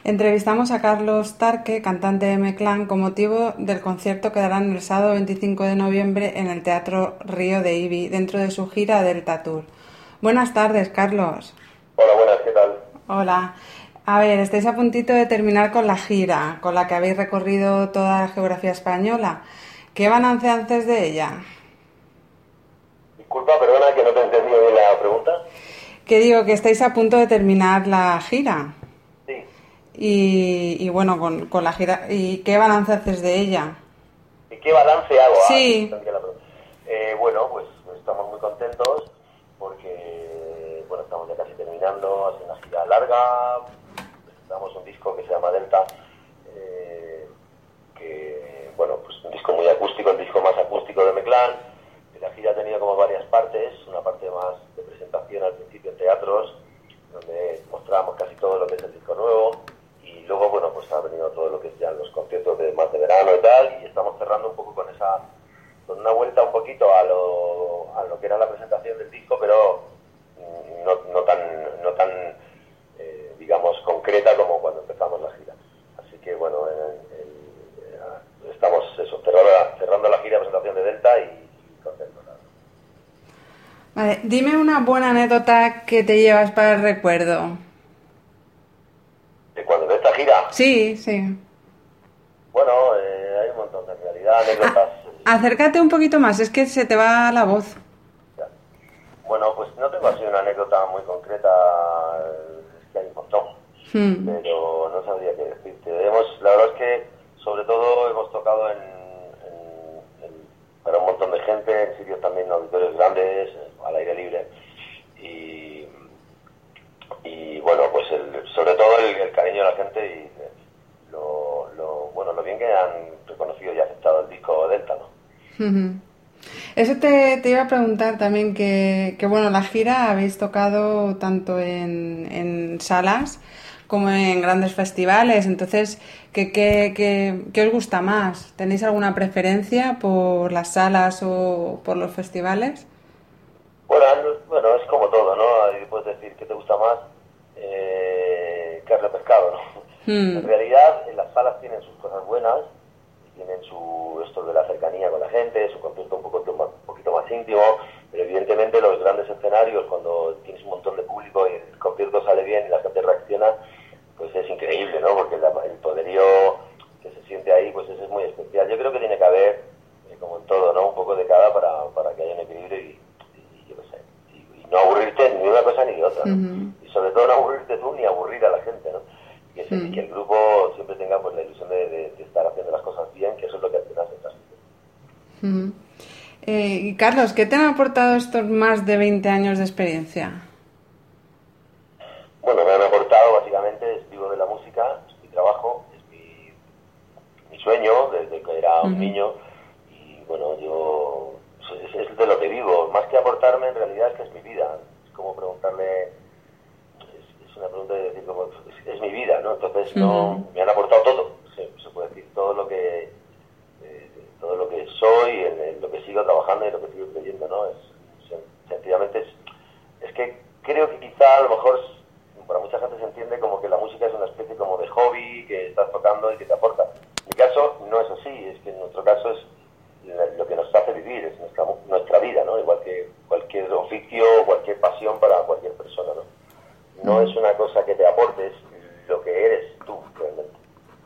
Entrevistamos a Carlos Tarque, cantante de M-Clan, con motivo del concierto que darán el sábado 25 de noviembre en el Teatro Río de Ibi, dentro de su gira Delta Tour. Buenas tardes, Carlos. Hola, buenas, ¿qué tal? Hola. A ver, estáis a puntito de terminar con la gira, con la que habéis recorrido toda la geografía española. ¿Qué balance haces de ella? Disculpa, perdona que no te he entendido bien la pregunta. Que digo que estáis a punto de terminar la gira. Sí. Y bueno, con la gira. ¿Y qué balance haces de ella? ¿Y qué balance hago? Sí. Entendí la pregunta. Bueno, pues estamos muy contentos porque, bueno, estamos ya casi terminando, ha sido una gira larga, presentamos un disco que se llama Delta, que, bueno, pues un disco muy acústico, el disco más acústico de M-Clan. La gira ha tenido como varias partes, una parte más de presentación al principio en teatros, donde mostrábamos casi todo lo que es el disco nuevo, y luego, bueno, pues ha venido todo lo que es ya los conciertos más de verano y tal, y estamos cerrando un poco con una vuelta un poquito a lo que era la presentación del disco, pero no tan digamos, concreta como cuando empezamos la gira. Así que, bueno, estamos cerrando la gira de presentación de Delta y contentos. Vale, dime una buena anécdota que te llevas para el recuerdo. ¿De cuando de esta gira? Sí, sí. Bueno, hay un montón, en realidad, anécdotas. Acércate un poquito más, es que se te va la voz. Bueno, pues no tengo así una anécdota muy concreta, es que hay un montón, pero no sabría qué decirte. La verdad es que, sobre todo, hemos tocado para un montón de gente, en sitios también, auditorios grandes, al aire libre. Y bueno, pues sobre todo el cariño de la gente y lo bien que han reconocido y aceptado el disco Delta, ¿no? Eso te iba a preguntar también que bueno, la gira habéis tocado tanto en salas como en grandes festivales, entonces, ¿qué os gusta más? ¿Tenéis alguna preferencia por las salas o por los festivales? Bueno, es como todo, ¿no? Ahí puedes decir que te gusta más carne o pescado, ¿no? En realidad, las salas tienen sus cosas buenas, tienen esto de la cercanía con la gente, su concierto un poquito más íntimo, pero evidentemente los grandes escenarios, cuando tienes un montón de público y el concierto sale bien y la gente reacciona, pues es increíble, ¿no? Porque el poderío que se siente ahí, pues ese es muy especial. Yo creo que tiene que haber, como en todo, ¿no? Un poco de cada para que haya un equilibrio y yo qué sé, y no aburrirte ni de una cosa ni de otra, ¿no? Y sobre todo no aburrirte tú ni aburrir a la gente, ¿no? Y que el grupo siempre tenga pues la ilusión de estar haciendo las cosas bien, que eso es lo que al final se transmite. Y Carlos, ¿qué te han aportado estos más de 20 años de experiencia? Bueno, me han aportado básicamente, vivo de la música, es mi trabajo, es mi sueño desde que era un niño, y bueno, es de lo que vivo. Más que aportarme, en realidad es que es mi vida. Es como preguntarle, es una pregunta de decir como, es mi vida, ¿no? Entonces no, me han aportado todo, se puede decir, todo lo que soy, en lo que sigo trabajando y lo que sigo creyendo, ¿no? Sencillamente es que creo que quizá a lo mejor para mucha gente se entiende como que la música es una especie como de hobby que estás tocando y que te aporta. En mi caso no es así, es que en nuestro caso es lo que nos hace vivir, es nuestra vida, ¿no? Igual que cualquier oficio o cualquier pasión para cualquier persona, ¿no? No es una cosa que te aporte, es lo que eres tú realmente.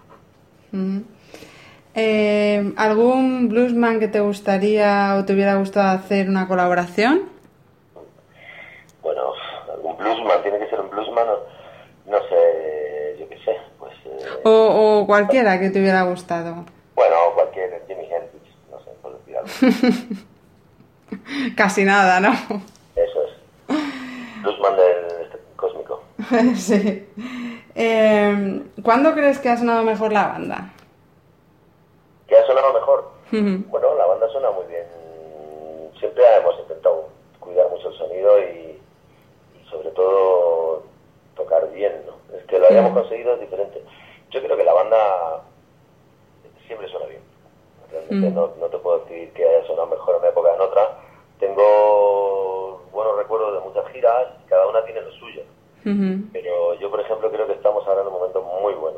¿Algún bluesman que te gustaría o te hubiera gustado hacer una colaboración? Bueno, algún bluesman, tiene que ser un bluesman, no sé, yo qué sé, pues... O cualquiera que te hubiera gustado. Bueno, cualquier, Jimi Hendrix, no sé, por decir algo. Casi nada, ¿no? Eso es. Bluesman del cósmico. Sí. ¿Cuándo crees que ha sonado mejor la banda? ¿Qué ha sonado mejor? Bueno, la banda suena muy bien. Siempre hemos intentado cuidar mucho el sonido y sobre todo tocar bien, ¿no? Es que lo hayamos conseguido es diferente. Yo creo que la banda siempre suena bien. Realmente no te puedo decir que haya sonado mejor en una época que en otra. Tengo buenos recuerdos de muchas giras, cada una tiene lo suyo. Pero yo, por ejemplo, creo que estamos ahora en un momento muy bueno.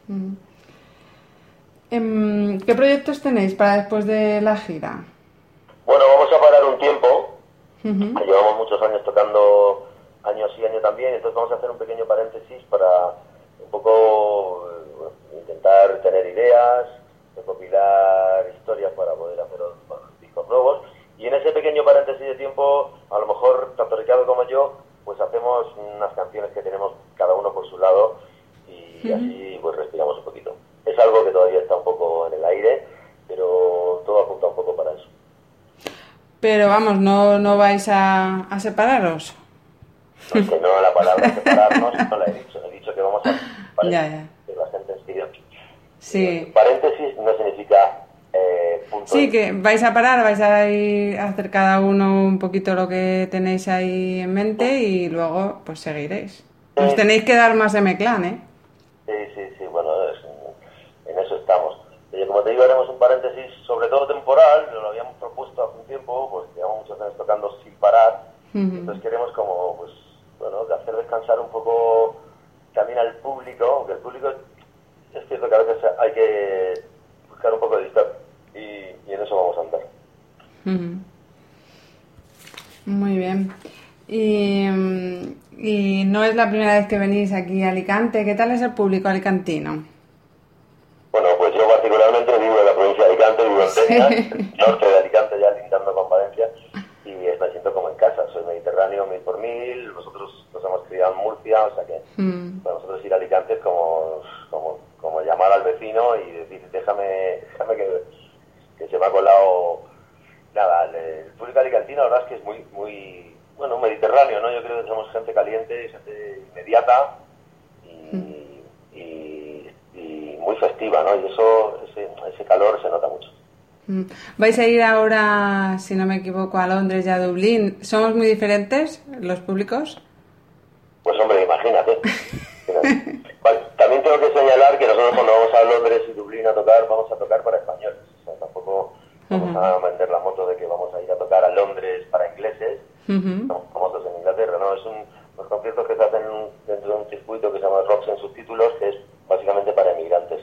¿Qué proyectos tenéis para después de la gira? Bueno, vamos a parar un tiempo. Llevamos muchos años tocando, año sí, año también, entonces vamos a hacer un pequeño paréntesis para un poco intentar tener ideas, recopilar historias para poder hacer discos nuevos. Y en ese pequeño paréntesis de tiempo, a lo mejor, tanto Ricardo como yo, pues hacemos unas canciones que tenemos cada uno por su lado y así pues respiramos un poquito. Es algo que todavía está un poco en el aire, pero todo apunta un poco para eso. Pero vamos, ¿no vais a separaros? No, es que no, la palabra separarnos no la he dicho. He dicho que vamos a... Ya. Que la gente entienda. Sí. Paréntesis no significa punto. Sí, que vais a parar, vais a ir a hacer cada uno un poquito lo que tenéis ahí en mente y luego pues seguiréis. Os tenéis que dar más M-Clan, ¿eh? Sí, bueno, en eso estamos. Como te digo, haremos un paréntesis sobre todo temporal, lo habíamos propuesto hace un tiempo, pues llevamos muchos años tocando sin parar, entonces queremos como, pues, bueno, de hacer descansar un poco también al público, aunque el público es cierto que a veces hay que buscar un poco de distancia y en eso vamos a andar. Muy bien. Y no es la primera vez que venís aquí a Alicante. ¿Qué tal es el público alicantino? Bueno, pues yo particularmente vivo en la provincia de Alicante, vivo en Peña, norte de Alicante, ya lindando con Valencia, y me siento como en casa. Soy mediterráneo 1000 por 1000, nosotros nos hemos criado en Murcia, o sea que para nosotros ir a Alicante es como llamar al vecino y decir, déjame que se me ha colado. Nada, el público alicantino la verdad es que es muy bueno, mediterráneo, ¿no? Yo creo que somos gente caliente, gente inmediata y muy festiva, ¿no? Y eso, ese calor se nota mucho. ¿Vais a ir ahora, si no me equivoco, a Londres y a Dublín? ¿Somos muy diferentes los públicos? Pues hombre, imagínate. Vale, también tengo que señalar que nosotros cuando vamos a Londres y Dublín a tocar, vamos a tocar para españoles. O sea, tampoco vamos a vender la moto de que vamos a ir a tocar a Londres para ingleses, como famosos en Inglaterra, ¿no? Es unos conciertos que se hacen dentro de un circuito que se llama Rocks en subtítulos, que es básicamente para emigrantes.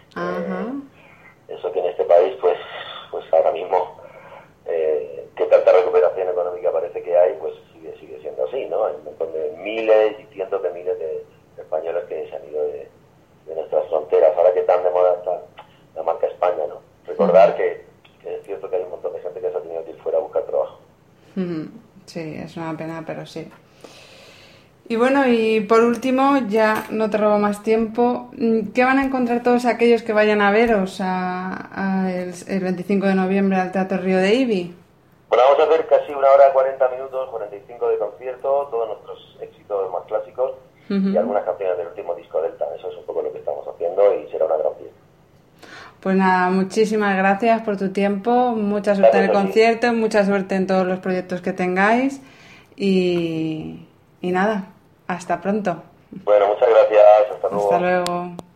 Eso que en este país, pues ahora mismo, que tanta recuperación económica parece que hay, pues sigue siendo así, ¿no? Hay un montón de miles y cientos de miles de españoles que se han ido de nuestras fronteras, ahora que tan de moda está la marca España, ¿no? Recordar que es cierto que hay un montón de gente que se ha tenido que ir fuera a buscar trabajo. Sí, es una pena, pero sí. Y bueno, y por último, ya no te robo más tiempo, ¿qué van a encontrar todos aquellos que vayan a veros el 25 de noviembre al Teatro Río de Ibi? Bueno, vamos a hacer casi 1 hora 40 minutos, 45 de concierto, todos nuestros éxitos más clásicos y algunas canciones del último disco Delta. Eso es un poco lo que estamos haciendo y será una gran fiesta. Pues nada, muchísimas gracias por tu tiempo, mucha suerte en el concierto, mucha suerte en todos los proyectos que tengáis y nada, hasta pronto. Bueno, muchas gracias, hasta luego. Hasta luego.